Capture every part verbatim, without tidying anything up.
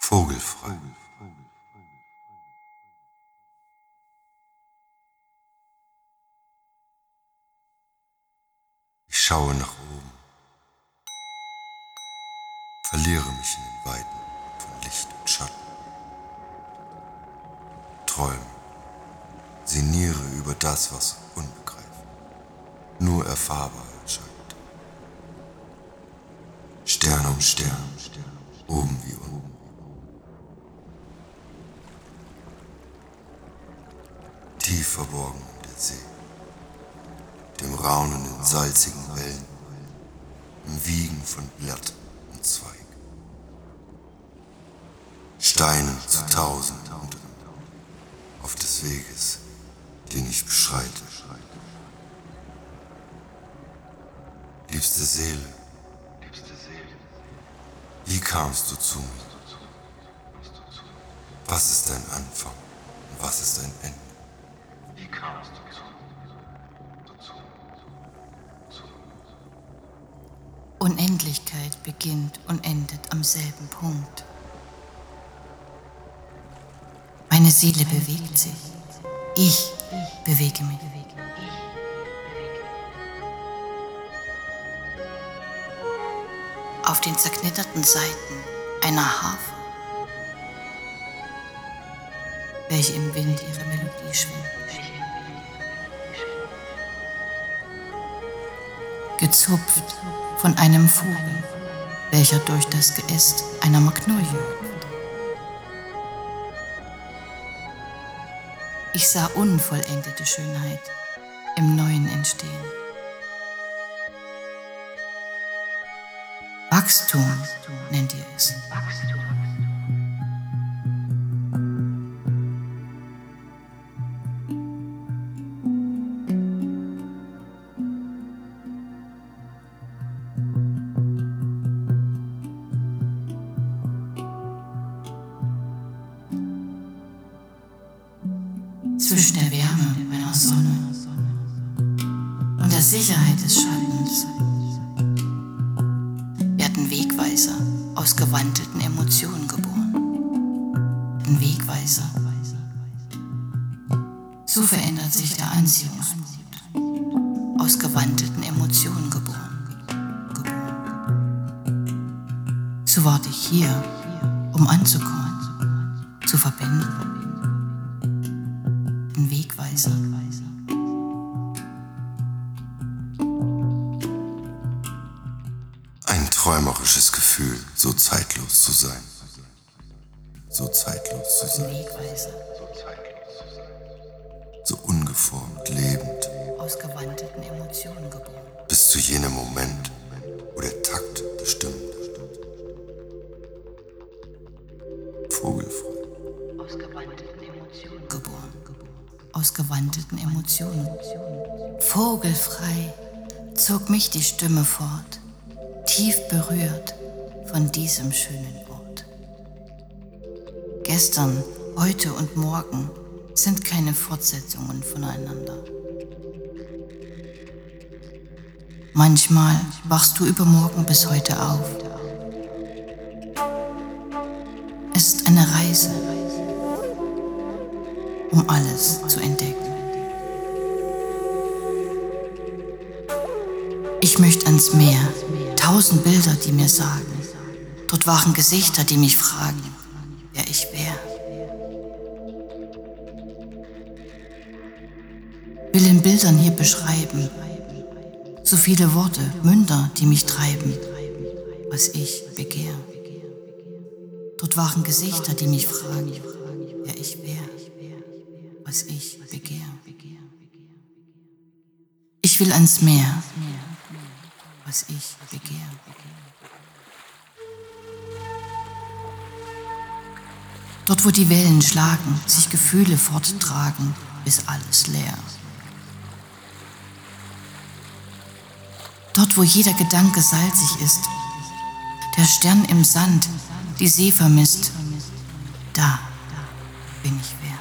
Vogelfrei. Ich schaue nach oben, verliere mich in den Weiten von Licht und Schatten, träume, sinniere über das, was unbegreiflich, nur erfahrbar erscheint. Stern um Stern, oben wie unten. Tief verborgen in der See, dem Raunen in salzigen Wellen, im Wiegen von Blatt und Zweig. Steine zu Tausenden auf des Weges, den ich beschreite. Liebste Seele, wie kamst du zu mir? Was ist dein Anfang und was ist dein Ende? Wie kamst du zu mir? Unendlichkeit beginnt und endet am selben Punkt. Meine Seele bewegt sich. Ich bewege mich. Auf den zerknitterten Seiten einer Harfe, welche im Wind ihre Melodie schwingt. Gezupft von einem Vogel, welcher durch das Geäst einer Magnolie hüpft. Ich sah unvollendete Schönheit im Neuen entstehen. Wachstum nennt ihr es. Zwischen der Wärme meiner Sonne und der Sicherheit des Schattens werden Wegweiser aus gewandelten Emotionen geboren. Ein Wegweiser. So verändert sich der Anziehungspunkt. Aus gewandelten Emotionen geboren. geboren. So warte ich hier, um anzukommen, zu verbinden. Ein Wegweiser. Ein träumerisches Gefühl, so zeitlos zu sein. So zeitlos zu sein. Ein Wegweiser. So ungeformt, lebend. Aus gewandelten Emotionen geboren. Bis zu jenem Moment, wo der Takt bestimmt. Vogelfrei. Aus gewandelten Emotionen geboren. Aus gewandelten Emotionen. Vogelfrei zog mich die Stimme fort, tief berührt von diesem schönen Ort. Gestern, heute und morgen sind keine Fortsetzungen voneinander. Manchmal wachst du übermorgen bis heute auf. Es ist eine Reise, um alles zu entdecken. Ich möchte ans Meer, tausend Bilder, die mir sagen. Dort waren Gesichter, die mich fragen, wer ich wäre. Will in Bildern hier beschreiben, so viele Worte, Münder, die mich treiben, was ich begehre. Dort waren Gesichter, die mich fragen, wer ich wäre. Was ich begehre. Ich will ans Meer, was ich begehre. Dort, wo die Wellen schlagen, sich Gefühle forttragen, bis alles leer. Dort, wo jeder Gedanke salzig ist, der Stern im Sand, die See vermisst, da bin ich wer.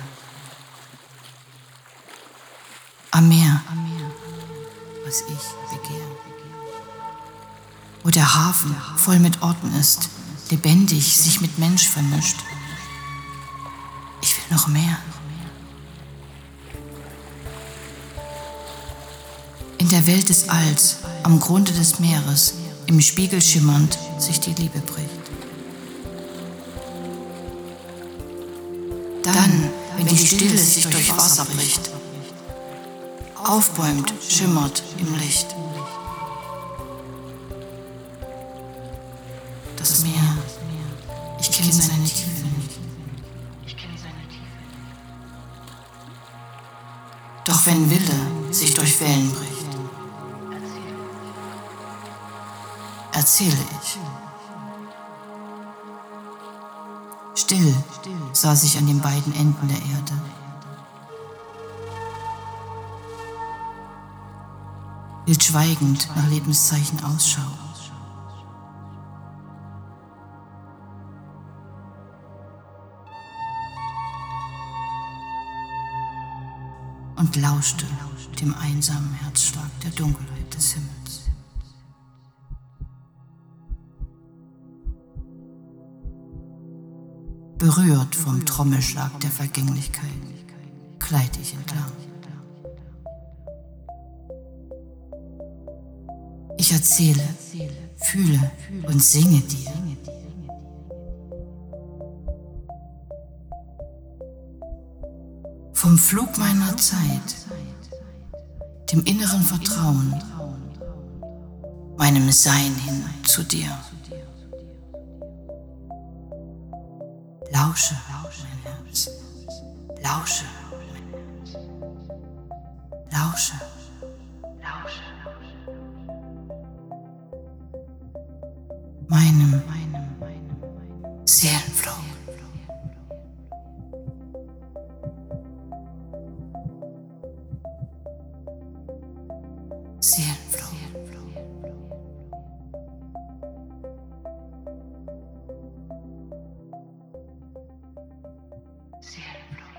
Am Meer, was ich begehre. Wo der Hafen voll mit Orten ist, lebendig sich mit Mensch vermischt. Ich will noch mehr. In der Welt des Alls, am Grunde des Meeres, im Spiegel schimmernd, sich die Liebe bricht. Dann, wenn die Stille sich durch Wasser bricht, aufbäumt, schimmert im Licht. Das Meer, ich kenne seine Tiefe nicht. Doch wenn Wille sich durch Wellen bricht, erzähle ich. Still saß ich an den beiden Enden der Erde. Hielt schweigend nach Lebenszeichen Ausschau. Und lauschte dem einsamen Herzschlag der Dunkelheit des Himmels. Berührt vom Trommelschlag der Vergänglichkeit, gleite ich entlang. Ich erzähle, fühle und singe dir. Vom Flug meiner Zeit, dem inneren Vertrauen, meinem Sein hin zu dir. Lausche, mein Herz, lausche, lausche, lausche, meinem, meinem Seelenflug. Seelenflug. Seelenflug.